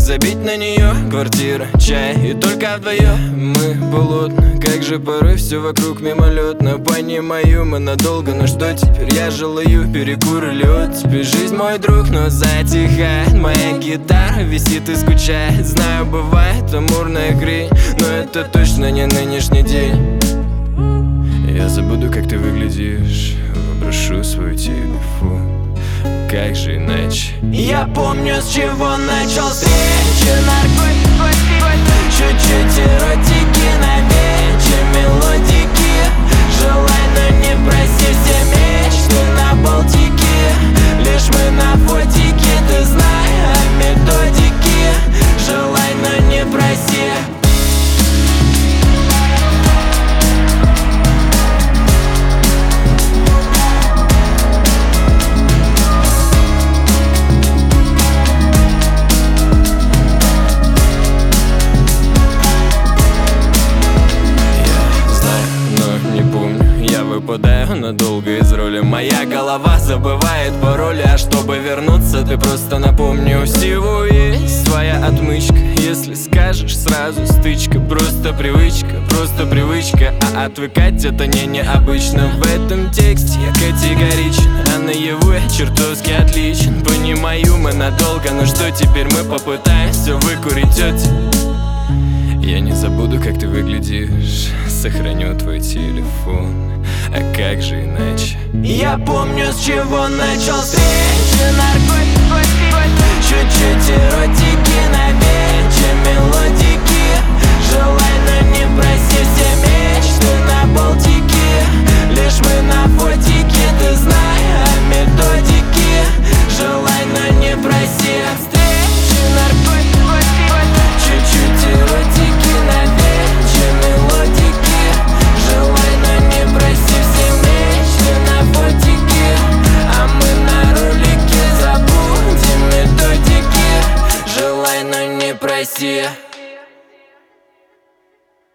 забить на нее. Квартира, чай и только вдвоем. Мы полотна, как же порой все вокруг мимолетно. Понимаю, мы надолго, но что теперь? Я желаю перекур или оттепель. Жизнь мой друг, но затихает. Моя гитара висит и скучает. Знаю, бывает амурная хрень, но это точно не нынешний день. Я забуду, как ты выглядишь, выброшу свой телефон. Как же иначе? Я помню, с чего начал встречи. Наркотики, чуть-чуть эротики, на вечер мелодики. Желай, но не проси, все мечты на Балтике. Лишь мы на фотике, ты знай о методике. Желай, но не проси. Выпадаю надолго из роли. Моя голова забывает пароли. А чтобы вернуться, ты просто напомни. У всего есть своя отмычка. Если скажешь, сразу стычка. Просто привычка. А отвыкать это не необычно. В этом тексте я категоричен, а наяву я чертовски отличен. Понимаю, мы надолго, но что теперь? Мы попытаемся выкурить тетю. Я не забуду, как ты выглядишь, сохраню твой телефон. А как же иначе? Я помню, с чего начал встречи. Наркотики, чуть-чуть эротики, на